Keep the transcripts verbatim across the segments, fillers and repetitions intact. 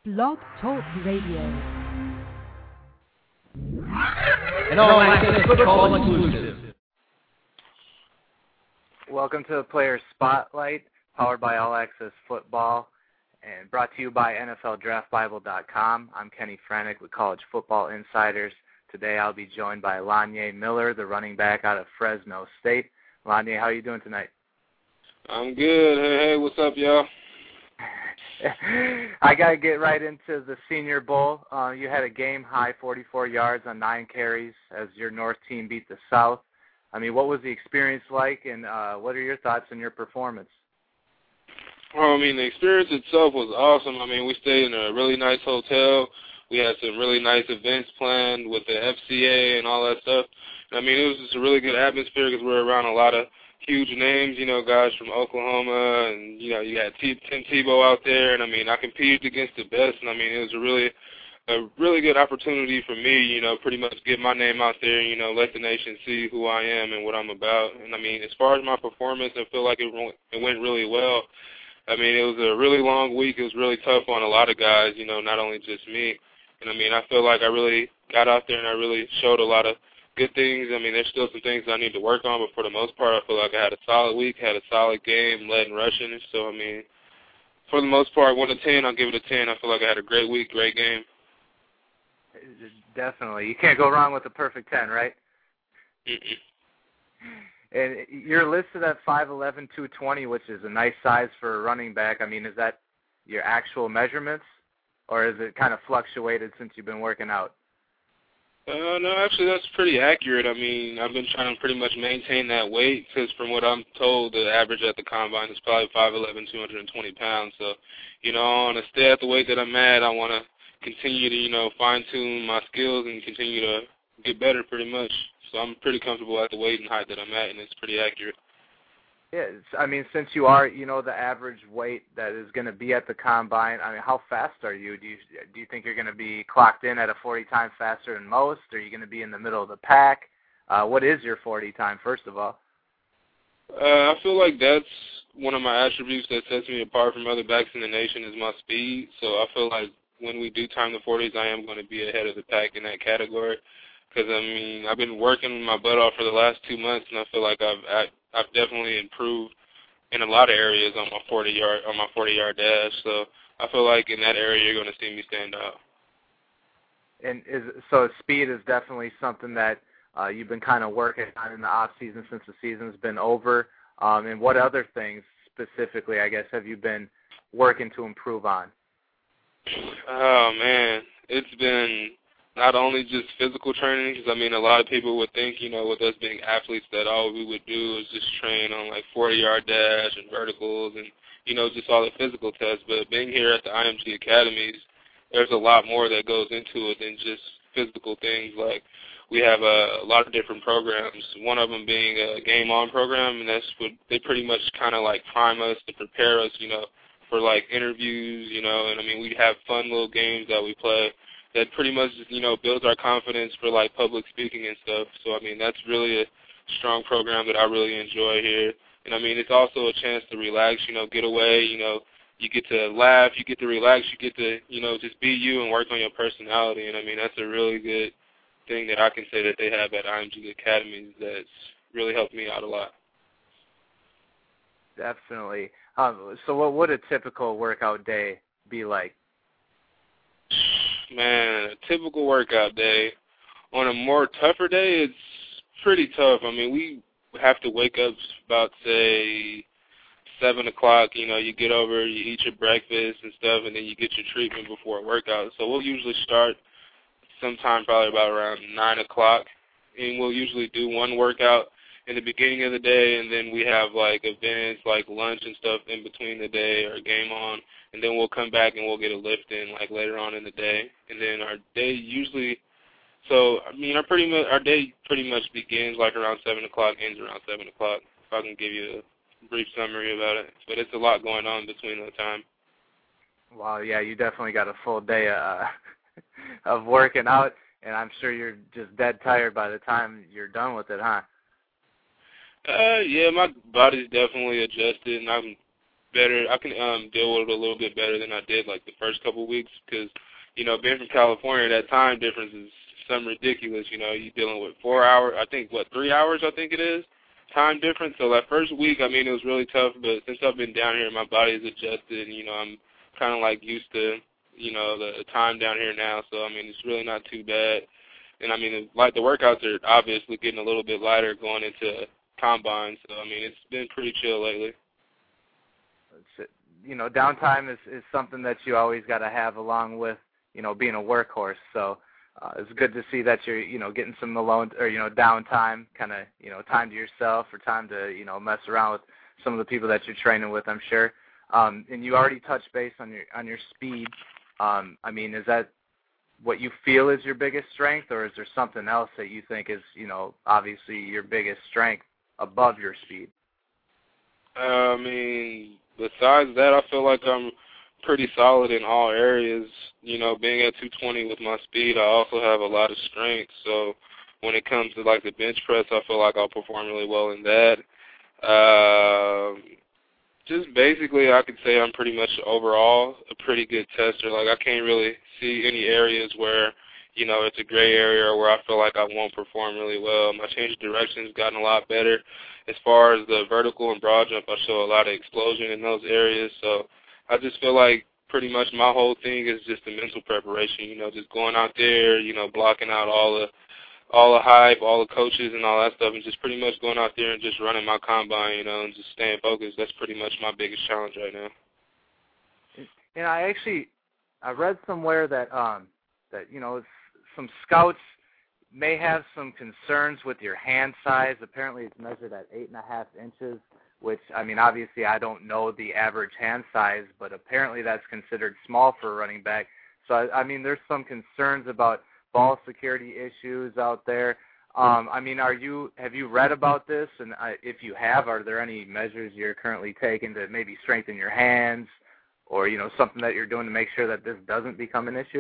Blog Talk Radio. An all-access football exclusive. Welcome to the Player Spotlight, powered by All Access Football, and brought to you by N F L Draft Bible dot com. I'm Kenny Frenick with College Football Insiders. Today I'll be joined by Lanye Miller, the running back out of Fresno State. Lanye, how are you doing tonight? I'm good. Hey, hey, what's up, y'all? I got to get right into the Senior Bowl. Uh, you had a game-high forty-four yards on nine carries as your North team beat the South. I mean, what was the experience like, and uh, what are your thoughts on your performance? Well, I mean, the experience itself was awesome. I mean, we stayed in a really nice hotel. We had some really nice events planned with the F C A and all that stuff. I mean, it was just a really good atmosphere because we were around a lot of huge names, you know, guys from Oklahoma, and, you know, you had T- Tim Tebow out there, and, I mean, I competed against the best, and, I mean, it was a really, a really good opportunity for me, you know, pretty much get my name out there, you know, let the nation see who I am and what I'm about. And, I mean, as far as my performance, I feel like it went, it went really well. I mean, it was a really long week. It was really tough on a lot of guys, you know, not only just me. And, I mean, I feel like I really got out there and I really showed a lot of good things. I mean, there's still some things I need to work on, but for the most part, I feel like I had a solid week, had a solid game, led in rushing. So, I mean, for the most part, one to ten, I'll give it a ten. I feel like I had a great week, great game. Definitely. You can't go wrong with a perfect ten, right? Mm-mm. And you're listed at five eleven, two twenty, which is a nice size for a running back. I mean, is that your actual measurements, or is it kind of fluctuated since you've been working out? Uh, no, actually, that's pretty accurate. I mean, I've been trying to pretty much maintain that weight because from what I'm told, the average at the combine is probably five eleven, two hundred twenty pounds. So, you know, I want to stay at the weight that I'm at. I want to continue to, you know, fine-tune my skills and continue to get better pretty much. So I'm pretty comfortable at the weight and height that I'm at, and it's pretty accurate. Yeah, I mean, since you are, you know, the average weight that is going to be at the combine, I mean, how fast are you? Do you do you think you're going to be clocked in at a forty time faster than most? Are you going to be in the middle of the pack? Uh, what is your forty time, first of all? Uh, I feel like that's one of my attributes that sets me apart from other backs in the nation is my speed. So I feel like when we do time the forties, I am going to be ahead of the pack in that category. Because, I mean, I've been working my butt off for the last two months, and I feel like I've I, I've definitely improved in a lot of areas on my forty yard on my forty yard dash. So I feel like in that area you're going to see me stand out. And is so speed is definitely something that uh, you've been kind of working on in the off season since the season's been over. Um, and what other things specifically, I guess, have you been working to improve on? Oh man, it's been not only just physical training, because, I mean, a lot of people would think, you know, with us being athletes that all we would do is just train on, like, forty-yard dash and verticals and, you know, just all the physical tests. But being here at the I M G Academies, there's a lot more that goes into it than just physical things. Like, we have a, a lot of different programs, one of them being a Game On program, and that's what they pretty much kind of, like, prime us to prepare us, you know, for, like, interviews, you know. And, I mean, we have fun little games that we play that pretty much, you know, builds our confidence for, like, public speaking and stuff. So, I mean, that's really a strong program that I really enjoy here. And, I mean, it's also a chance to relax, you know, get away, you know, you get to laugh, you get to relax, you get to, you know, just be you and work on your personality. And, I mean, that's a really good thing that I can say that they have at I M G Academies that's really helped me out a lot. Definitely. Um, so what would a typical workout day be like? Man, a typical workout day. On a more tougher day, it's pretty tough. I mean, we have to wake up about, say, seven o'clock. You know, you get over, you eat your breakfast and stuff, and then you get your treatment before a workout. So we'll usually start sometime probably about around nine o'clock, and we'll usually do one workout in the beginning of the day, and then we have, like, events like lunch and stuff in between the day or game on, and then we'll come back and we'll get a lift in, like, later on in the day. And then our day usually, so, I mean, our pretty much, our day pretty much begins, like, around seven o'clock, ends around seven o'clock, if I can give you a brief summary about it. But it's a lot going on between that time. Wow, yeah, you definitely got a full day uh, of working out, and I'm sure you're just dead tired by the time you're done with it, huh? Uh, yeah, my body's definitely adjusted, and I'm better. I can um, deal with it a little bit better than I did like the first couple of weeks because, you know, being from California, that time difference is something ridiculous. You know, you're dealing with four hours, I think, what, three hours I think it is, time difference. So that first week, I mean, it was really tough, but since I've been down here, my body's adjusted, and, you know, I'm kind of like used to, you know, the time down here now. So, I mean, it's really not too bad. And, I mean, like the workouts are obviously getting a little bit lighter going into combine. So, I mean, it's been pretty chill lately. You know, downtime is, is something that you always got to have along with, you know, being a workhorse. So uh, it's good to see that you're, you know, getting some alone or, you know, downtime, kind of, you know, time to yourself or time to, you know, mess around with some of the people that you're training with, I'm sure. Um, and you already touched base on your on your speed. Um, I mean, is that what you feel is your biggest strength, or is there something else that you think is, you know, obviously your biggest strength above your speed? Uh, I mean, besides that, I feel like I'm pretty solid in all areas. You know, being at two twenty with my speed, I also have a lot of strength. So when it comes to, like, the bench press, I feel like I'll perform really well in that. Um, just basically, I could say I'm pretty much overall a pretty good tester. Like, I can't really see any areas where, you know, it's a gray area or where I feel like I won't perform really well. My change of direction has gotten a lot better. As far as the vertical and broad jump, I show a lot of explosion in those areas. So I just feel like pretty much my whole thing is just the mental preparation, you know, just going out there, you know, blocking out all the all the hype, all the coaches and all that stuff, and just pretty much going out there and just running my combine, you know, and just staying focused. That's pretty much my biggest challenge right now. And I actually, I read somewhere that, um, that you know, some scouts may have some concerns with your hand size. Apparently it's measured at eight and a half inches, which, I mean, obviously I don't know the average hand size, but apparently that's considered small for a running back. So, I, I mean, there's some concerns about ball security issues out there. Um, I mean, are you have you read about this? And I, if you have, are there any measures you're currently taking to maybe strengthen your hands, or, you know, something that you're doing to make sure that this doesn't become an issue?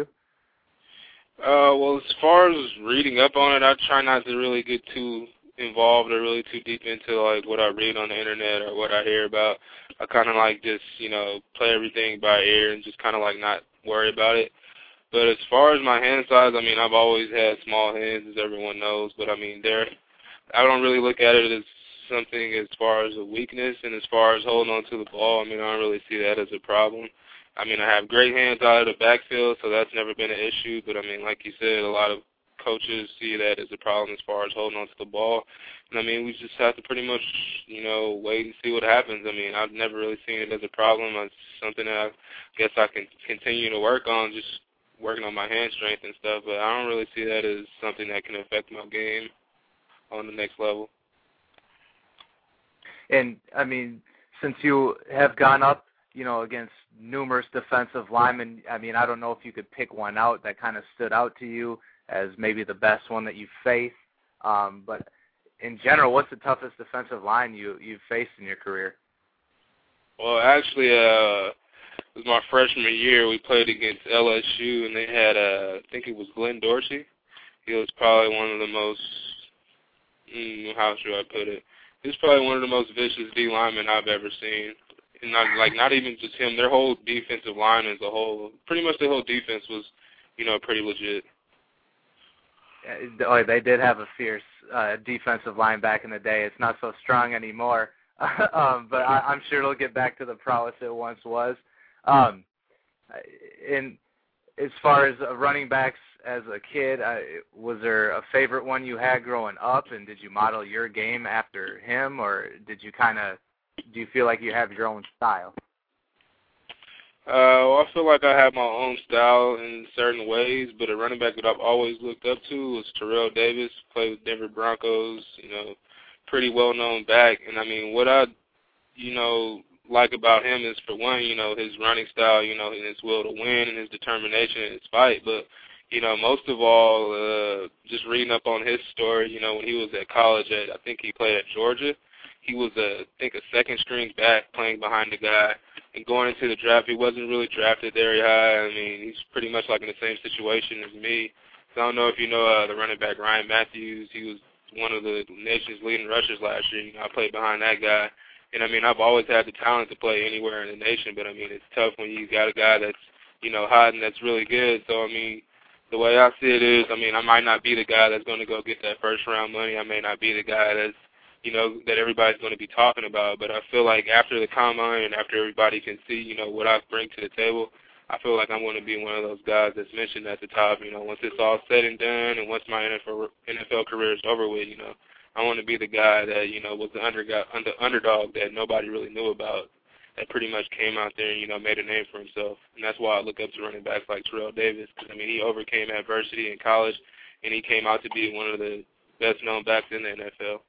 Uh, well, as far as reading up on it, I try not to really get too involved or really too deep into, like, what I read on the internet or what I hear about. I kind of, like, just, you know, play everything by ear and just kind of, like, not worry about it. But as far as my hand size, I mean, I've always had small hands, as everyone knows. But, I mean, they're, I don't really look at it as something as far as a weakness. And as far as holding on to the ball, I mean, I don't really see that as a problem. I mean, I have great hands out of the backfield, so that's never been an issue. But, I mean, like you said, a lot of coaches see that as a problem as far as holding on to the ball. And, I mean, we just have to pretty much, you know, wait and see what happens. I mean, I've never really seen it as a problem. It's something that I guess I can continue to work on, just working on my hand strength and stuff. But I don't really see that as something that can affect my game on the next level. And, I mean, since you have gone up, you know, against numerous defensive linemen, I mean, I don't know if you could pick one out that kind of stood out to you as maybe the best one that you've faced. Um, but in general, what's the toughest defensive line you, you've faced in your career? Well, actually, uh, it was my freshman year. We played against L S U, and they had, uh, I think it was Glenn Dorsey. He was probably one of the most, mm, how should I put it? He was probably one of the most vicious D linemen I've ever seen. And not, like, not even just him, their whole defensive line as a whole, pretty much their whole defense was, you know, pretty legit. Oh, they did have a fierce uh, defensive line back in the day. It's not so strong anymore, um, but I, I'm sure it'll get back to the prowess it once was. Um, in as far as uh, running backs as a kid, uh, was there a favorite one you had growing up, and did you model your game after him, or did you kind of do you feel like you have your own style? Uh, well, I feel like I have my own style in certain ways, but a running back that I've always looked up to was Terrell Davis, played with Denver Broncos, you know, pretty well-known back. And, I mean, what I, you know, like about him is, for one, you know, his running style, you know, and his will to win and his determination in his fight. But, you know, most of all, uh, just reading up on his story, you know, when he was at college, at, I think he played at Georgia. He was, a, I think, a second-string back playing behind the guy. And going into the draft, he wasn't really drafted very high. I mean, he's pretty much like in the same situation as me. So I don't know if you know uh, the running back Ryan Matthews. He was one of the nation's leading rushers last year. You know, I played behind that guy. And, I mean, I've always had the talent to play anywhere in the nation, but, I mean, it's tough when you got a guy that's, you know, hot and that's really good. So, I mean, the way I see it is, I mean, I might not be the guy that's going to go get that first-round money. I may not be the guy that's, you know, that everybody's going to be talking about. But I feel like after the combine and after everybody can see, you know, what I bring to the table, I feel like I'm going to be one of those guys that's mentioned at the top. You know, once it's all said and done and once my N F L, N F L career is over with, you know, I want to be the guy that, you know, was the underdog, under, underdog that nobody really knew about, that pretty much came out there and, you know, made a name for himself. And that's why I look up to running backs like Terrell Davis, because, I mean, he overcame adversity in college, and he came out to be one of the best-known backs in the N F L.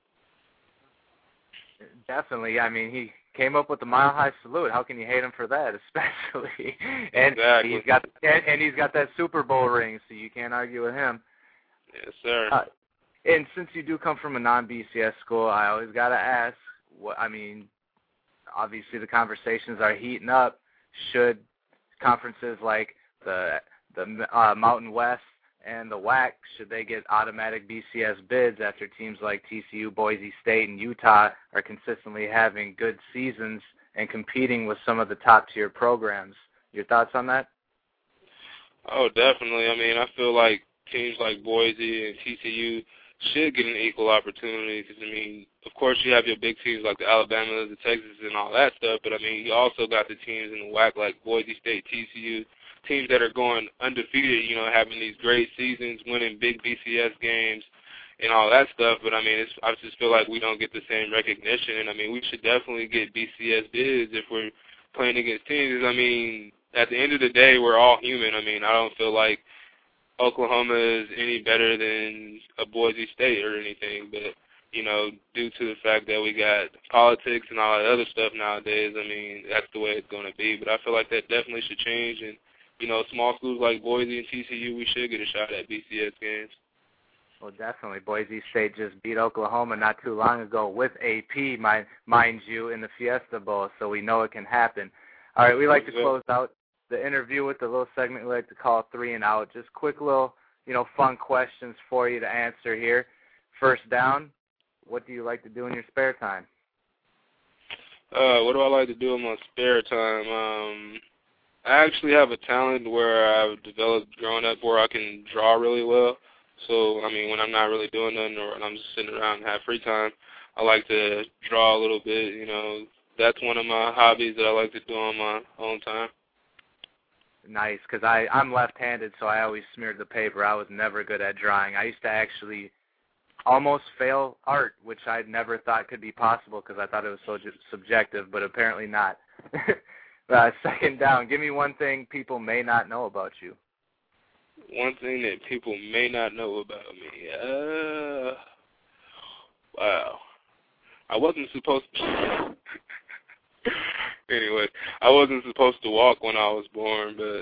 Definitely. I mean, he came up with the Mile High Salute. How can you hate him for that, especially? And exactly. he's got and, and he's got that Super Bowl ring, so you can't argue with him. Yes, sir. Uh, and since you do come from a non-B C S school, I always got to ask, what I mean, obviously the conversations are heating up. Should conferences like the the uh, Mountain West and the W A C, should they get automatic B C S bids after teams like T C U, Boise State, and Utah are consistently having good seasons and competing with some of the top-tier programs? Your thoughts on that? Oh, definitely. I mean, I feel like teams like Boise and T C U should get an equal opportunity because, I mean, of course you have your big teams like the Alabamas, the Texas, and all that stuff, but, I mean, you also got the teams in the W A C like Boise State, T C U, teams that are going undefeated, you know, having these great seasons, winning big B C S games and all that stuff. But, I mean, it's, I just feel like we don't get the same recognition. And, I mean, we should definitely get B C S bids if we're playing against teams. I mean, at the end of the day, we're all human. I mean, I don't feel like Oklahoma is any better than a Boise State or anything. But, you know, due to the fact that we got politics and all that other stuff nowadays, I mean, that's the way it's going to be. But I feel like that definitely should change. And, you know, small schools like Boise and T C U, we should get a shot at B C S games. Well, definitely. Boise State just beat Oklahoma not too long ago with A P, mind, mind you, in the Fiesta Bowl, so we know it can happen. All right, we like to close out the interview with a little segment we like to call Three and Out. Just quick little, you know, fun questions for you to answer here. First down, what do you like to do in your spare time? Uh, what do I like to do in my spare time? Um... I actually have a talent where I've developed growing up where I can draw really well. So, I mean, when I'm not really doing nothing or when I'm just sitting around and have free time, I like to draw a little bit. You know, that's one of my hobbies that I like to do on my own time. Nice, because I'm left-handed, so I always smeared the paper. I was never good at drawing. I used to actually almost fail art, which I never thought could be possible because I thought it was so just subjective, but apparently not. Uh, second down, give me one thing people may not know about you. One thing that people may not know about me. Uh, wow. I wasn't supposed to. Anyway, I wasn't supposed to walk when I was born, but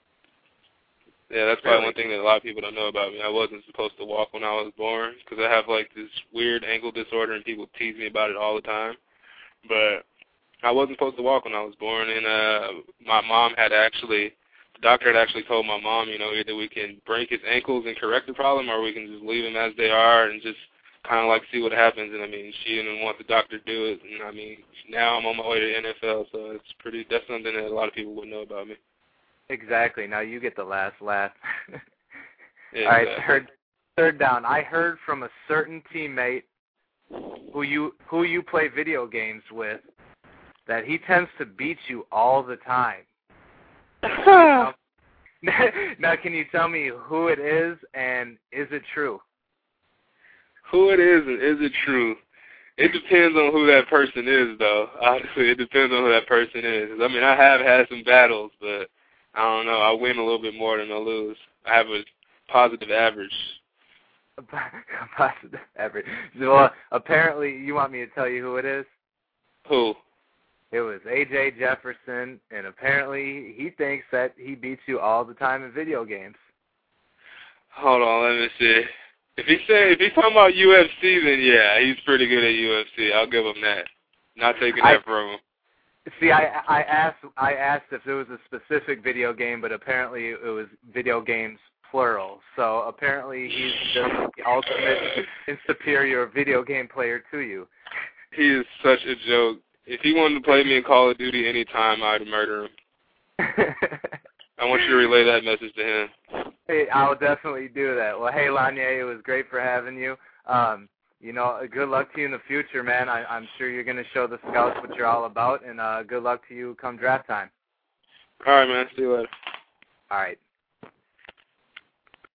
yeah, that's probably really? one thing that a lot of people don't know about me. I wasn't supposed to walk when I was born because I have like this weird ankle disorder and people tease me about it all the time. But I wasn't supposed to walk when I was born, and uh, my mom had actually, the doctor had actually told my mom, you know, either we can break his ankles and correct the problem, or we can just leave him as they are and just kind of like see what happens. And I mean, she didn't want the doctor to do it, and I mean, now I'm on my way to the N F L, so it's pretty. That's something that a lot of people wouldn't know about me. Exactly. Now you get the last laugh. Yeah, all right, exactly. third, third down. I heard from a certain teammate who you who you play video games with that he tends to beat you all the time. Now, can you tell me who it is, and is it true? Who it is, and is it true? It depends on who that person is, though. Honestly, it depends on who that person is. I mean, I have had some battles, but I don't know. I win a little bit more than I lose. I have a positive average. A positive average. Well, apparently you want me to tell you who it is? Who? It was A J Jefferson, and apparently he thinks that he beats you all the time in video games. Hold on, let me see. If he say if he's talking about U F C, then yeah, he's pretty good at U F C. I'll give him that. Not taking that I, from him. See, I I asked I asked if there was a specific video game, but apparently it was video games plural. So apparently he's just the ultimate and superior video game player to you. He is such a joke. if he wanted to play me in Call of Duty anytime, I'd murder him. I want you to relay that message to him. Hey, I'll definitely do that. Well, hey, Lanier, it was great for having you. Um, you know, good luck to you in the future, man. I, I'm sure you're going to show the scouts what you're all about, and uh, good luck to you come draft time. All right, man. See you later. All right.